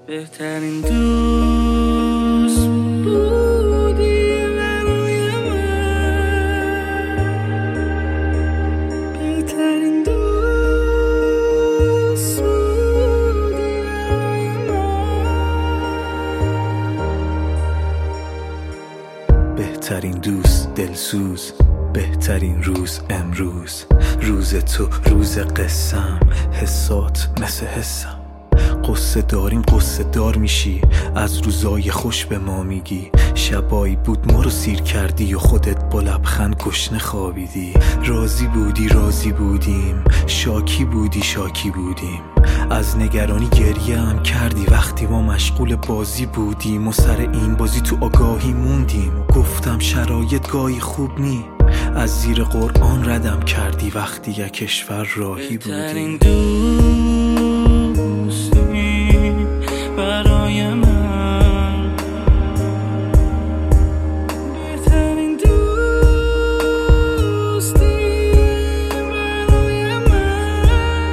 بهترین دوست بودی برای من، بهترین دوست بودی برای من. بهترین دوست دلسوز، بهترین روز امروز، روز تو روز قسم، حسات مثل حسم. قصه داریم قصه دار میشی، از روزای خوش به ما میگی. شبایی بود ما رو سیر کردی و خودت با لبخند گشنه خوابیدی. راضی بودی راضی بودیم، شاکی بودی شاکی بودیم. از نگرانی گریه هم کردی وقتی ما مشغول بازی بودیم و سر این بازی تو آگاهی موندیم. گفتم شرایط گاهی خوب نی، از زیر قرآن ردم کردی وقتی یک کشور راهی بودیم. برای من بهترین دوستی برای من.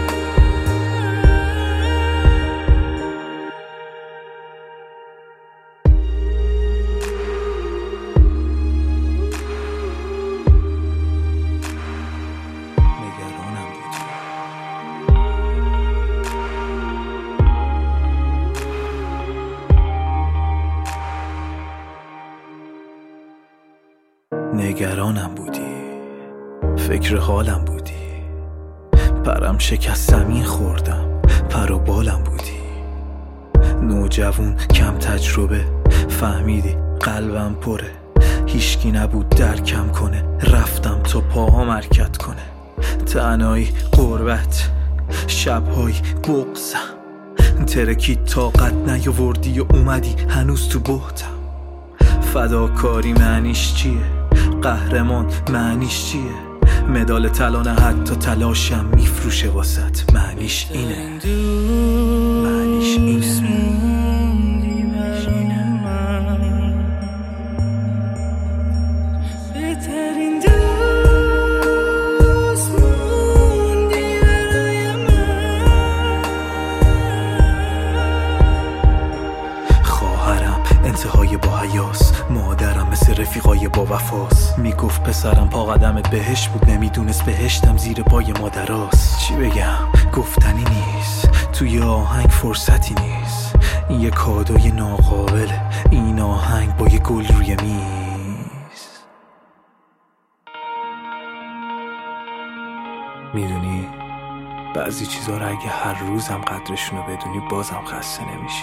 نگرانم بودی، نگرانم بودی، فکر حالم بودی. پرم شکست زمین خوردم، پر و بالم بودی. نوجوان کم تجربه، فهمیدی قلبم پره. هیچکی نبود درکم کنه، رفتم تا پاهام حرکت کنه. تنهایی غربت، شبهای بغضم، ترکید طاقت نیاوردی و اومدی هنوز تو بهتم. فداکاری معنیش چیه؟ قهرمان معنیش چیه؟ مدال طلا نه حتی تلاشم میفروشه واسط. معنیش اینه، معنیش اینه. بهترین دوست موندی برای من. خواهرم انتهای با حیاس، مادرم مثل رفیقای با وفاس. میگفت پسرم پا قدمت بهشت بود، نمیدونست بهشتم زیر پای مادراست. چی بگم گفتنی نیست، توی آهنگ فرصتی نیست. این یه کادوی ناقابله، این آهنگ با یه گل روی میز. میدونی بعضی چیزا رو اگه هر روزم قدرشونو بدونی بازم خسته نمیشی.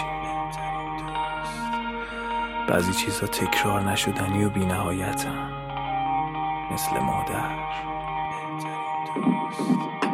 بعضی چیزا تکرار نشدنی و بی نهایتن، مثل مادر.